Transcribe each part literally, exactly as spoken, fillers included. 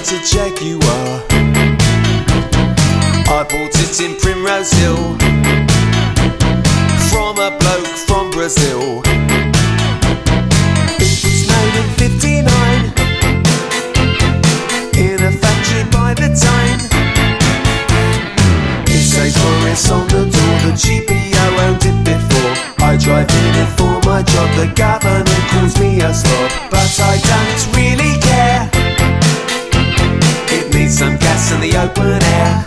it's a Jaguar. I bought it in Primrose Hill from a bloke from Brazil. It was made in fifty-nine in a factory by the Tyne. It says Morris on the door, the G P O owned it before. I drive in it for my job, the governor calls me a slob, but I don't really care. It needs some gas in the open air.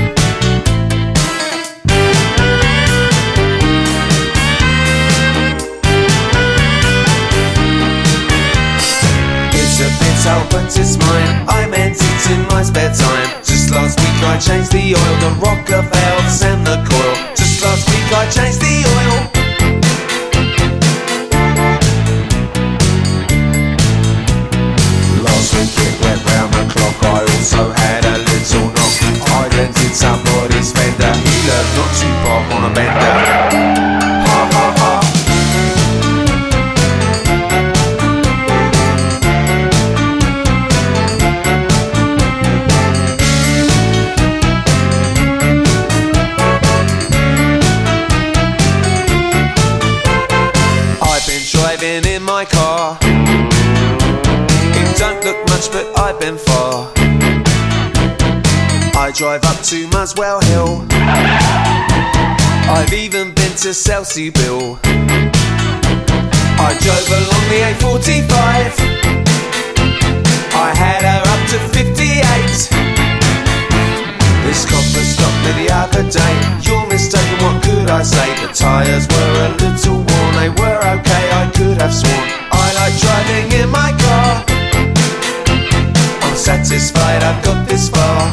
It's a bit old but it's mine, I meant it in my spare time. Just last week I changed the oil, the rocker valves and the coil. Just last week I changed the oil. It went round the clock, I also had a little knock. I rented somebody's fender, he learned not to park on a bender. Ha ha ha. I've been driving in my car. Don't look much, but I've been far. I drive up to Muswell Hill. I've even been to Selseybill. I drove along the A forty-five. I had her up to fifty-eight. This copper stopped me the other day. You're mistaken, what could I say? The tyres were a little worn, they were okay, I could have sworn. I like driving in my car. Satisfied I've got this far.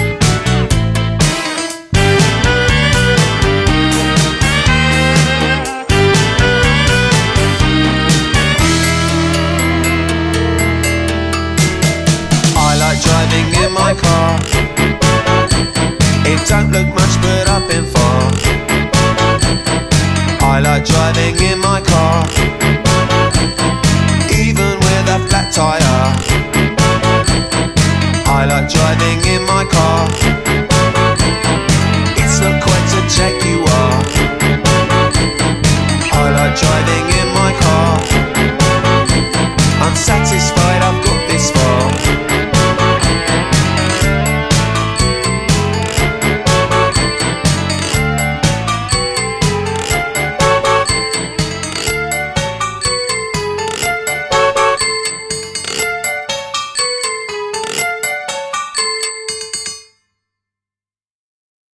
I like driving in my car. It don't look much but I've been far. I like driving in my car, even with a flat tyre. I like driving in my car.